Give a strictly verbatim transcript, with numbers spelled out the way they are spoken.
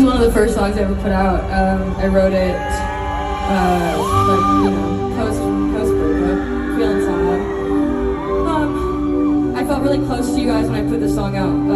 one of the first songs I ever put out. Um, I wrote it, uh, like, you know, post, post breakup, feeling sad. Um, I felt really close to you guys when I put this song out.